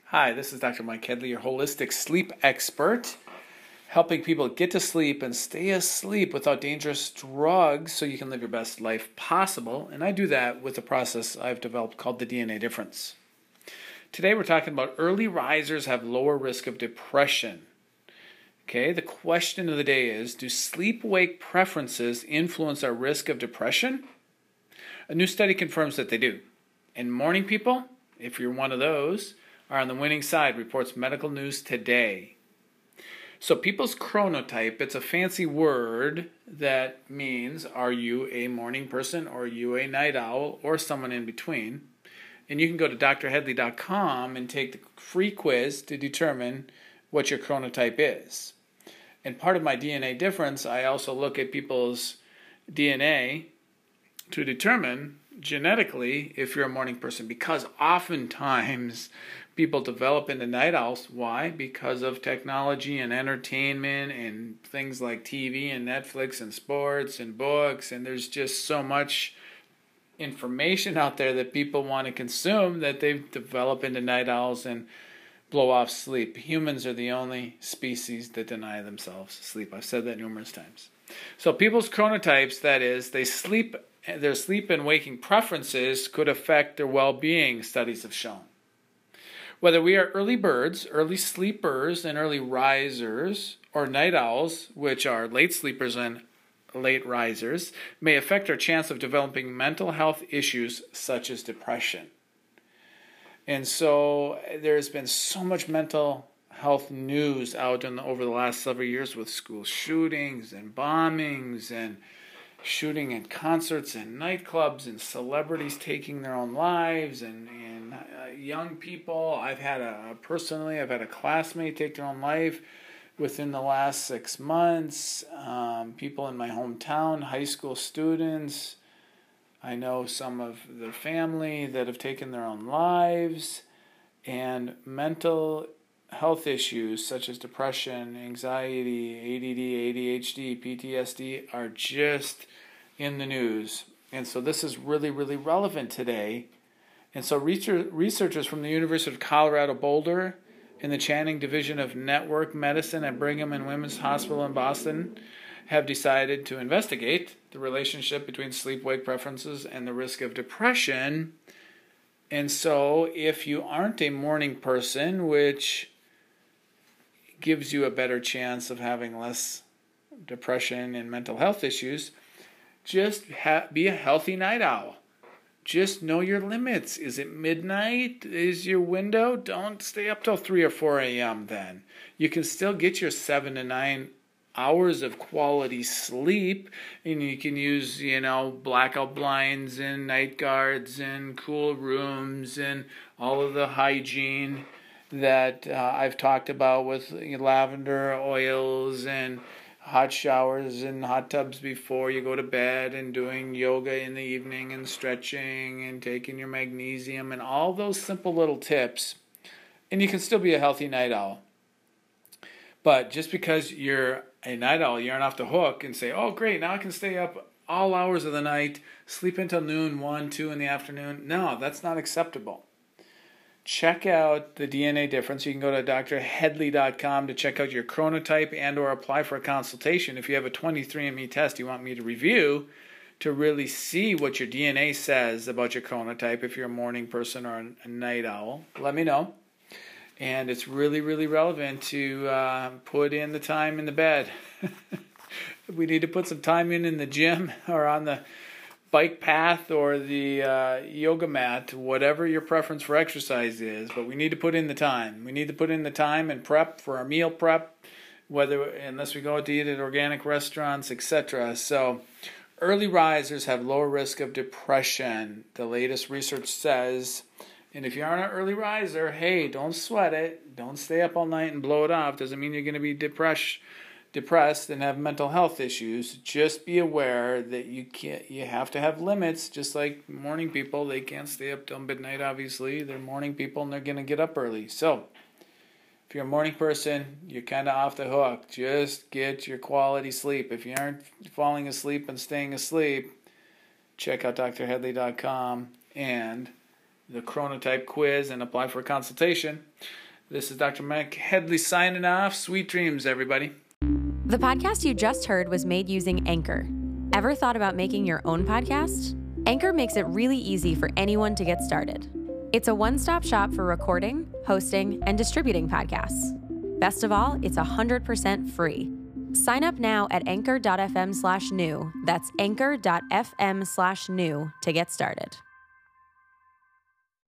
Hi, this is Dr. Mike Headley, your holistic sleep expert, helping people get to sleep and stay asleep without dangerous drugs so you can live your best life possible. And I do that with a process I've developed called the DNA difference. Today we're talking about early risers have lower risk of depression. Okay, the question of the day is, do sleep-wake preferences influence our risk of depression? A new study confirms that they do. And morning people, if you're one of those, are on the winning side, reports Medical News Today. So people's chronotype, it's a fancy word that means, are you a morning person or are you a night owl or someone in between? And you can go to drheadley.com and take the free quiz to determine what your chronotype is. And part of my DNA difference, I also look at people's DNA to determine genetically if you're a morning person, because oftentimes people develop into night owls. Why? Because of technology and entertainment and things like TV and Netflix and sports and books, and there's just so much information out there that people want to consume that they develop into night owls and blow off sleep. Humans are the only species that deny themselves sleep. I've said that numerous times. So people's chronotypes, that is, their sleep and waking preferences could affect their well-being, studies have shown. Whether we are early birds, early sleepers, and early risers, or night owls, which are late sleepers and late risers, may affect our chance of developing mental health issues such as depression. And so there's been so much mental health news out over the last several years with school shootings and bombings and shooting at concerts and nightclubs and celebrities taking their own lives and young people. I've had a classmate take their own life within the last 6 months. People in my hometown, high school students. I know some of the family that have taken their own lives. And mental health issues such as depression, anxiety, ADD, ADHD, PTSD are just in the news. And so this is really, really relevant today. And so researchers from the University of Colorado Boulder and the Channing Division of Network Medicine at Brigham and Women's Hospital in Boston have decided to investigate the relationship between sleep-wake preferences and the risk of depression. And so if you aren't a morning person, which gives you a better chance of having less depression and mental health issues, just be a healthy night owl. Just know your limits. Is it midnight? Is your window? Don't stay up till 3 or 4 a.m. then. You can still get your 7 to 9 hours of quality sleep, and you can use, blackout blinds and night guards and cool rooms and all of the hygiene that I've talked about with lavender oils and hot showers and hot tubs before you go to bed and doing yoga in the evening and stretching and taking your magnesium and all those simple little tips. And you can still be a healthy night owl. But just because you're a night owl, you aren't off the hook and say, oh, great, now I can stay up all hours of the night, sleep until noon, 1, 2 in the afternoon. No, that's not acceptable. Check out the DNA difference. You can go to drheadley.com to check out your chronotype and or apply for a consultation. If you have a 23andMe test you want me to review to really see what your DNA says about your chronotype, if you're a morning person or a night owl, let me know. And it's really, really relevant to put in the time in the bed. We need to put some time in the gym or on the bike path or the yoga mat, whatever your preference for exercise is, but we need to put in the time. We need to put in the time and prep for our meal prep, unless we go out to eat at organic restaurants, etc. So early risers have lower risk of depression, the latest research says. And if you aren't an early riser, hey, don't sweat it. Don't stay up all night and blow it off. Doesn't mean you're going to be depressed and have mental health issues. Just be aware that you have to have limits. Just like morning people, they can't stay up till midnight, obviously. They're morning people and they're going to get up early. So if you're a morning person, you're kind of off the hook. Just get your quality sleep. If you aren't falling asleep and staying asleep, check out drheadley.com and the Chronotype quiz and apply for a consultation. This is Dr. Mike Headley signing off. Sweet dreams, everybody. The podcast you just heard was made using Anchor. Ever thought about making your own podcast? Anchor makes it really easy for anyone to get started. It's a one-stop shop for recording, hosting, and distributing podcasts. Best of all, it's 100% free. Sign up now at anchor.fm/new. That's anchor.fm/new to get started.